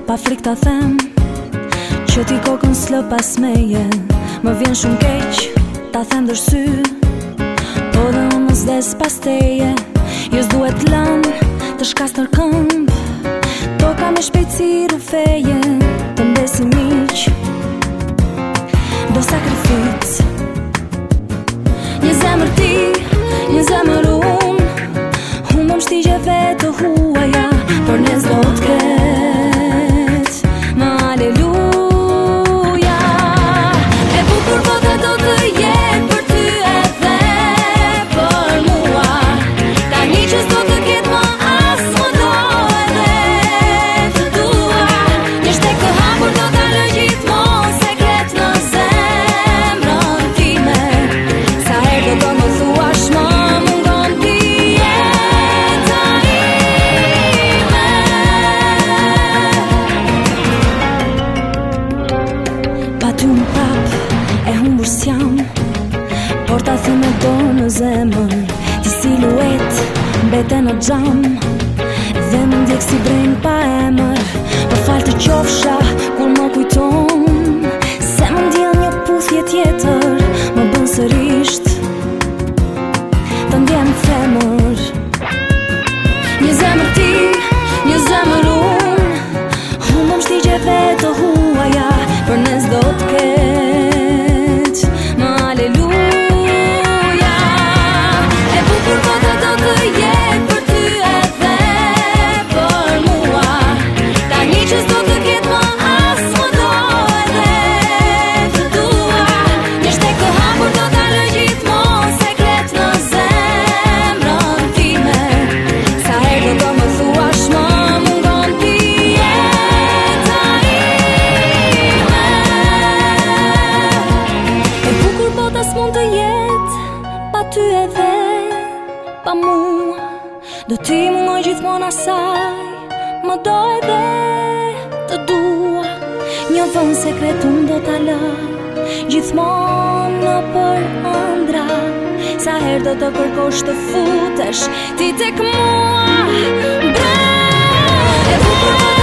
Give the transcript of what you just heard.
pa frik ta them që ti kokën s'lë pas meje. Më vjen shumë keq ta them dërsy, po dhe unë mos des pas teje. Jo s'duhet lën të shkas tër këmb, toka me shpejtësi rufeje. Të mbesi miq do sakrific, një zemër ti, një zemër unë, humbëm shtigjeve të huaja, por ne s'do t'ket më aleluja. E bukur bota do të jetë për ty edhe për mua, tani që s'do të ketë më as më do edhe të dua. Një shtek të hapur do t'alë gjithmonë sekret në zemrën time. Sa herë do më thuash më mungon ti jeta ime. Pa ty më prap e humbur s'jam, por ta them e do në zemër. Ti siluet mbete në xham, dhe më ndjek si brenj pa emër. Për fal të qofsha kur më kujton, se më ndjell një puthje tjetër, më bën sërisht të ndjem femër. Një zemër ti, një zemër unë, humbëm shtigjeve të huaja, për ne s'do t'ket më aleluja. E bukur bota do të jetë për ty edhe për mua, tani që s'do të ketë më as më do edhe të dua. Një shtek të hapur do t'alë gjithmonë sekret në zemrën time. Sa herë do më thuash më mungon ti jeta ime. E bukur bota s'mund të jetë pa ty edhe pa mua, do t'i mungoj gjithmonë asaj, më do edhe të dua. Një vend sekret unë do t'a lë gjithmonë në për ëndra. Sa herë do të kërkosh të futesh ti tek mua, bra. E bukur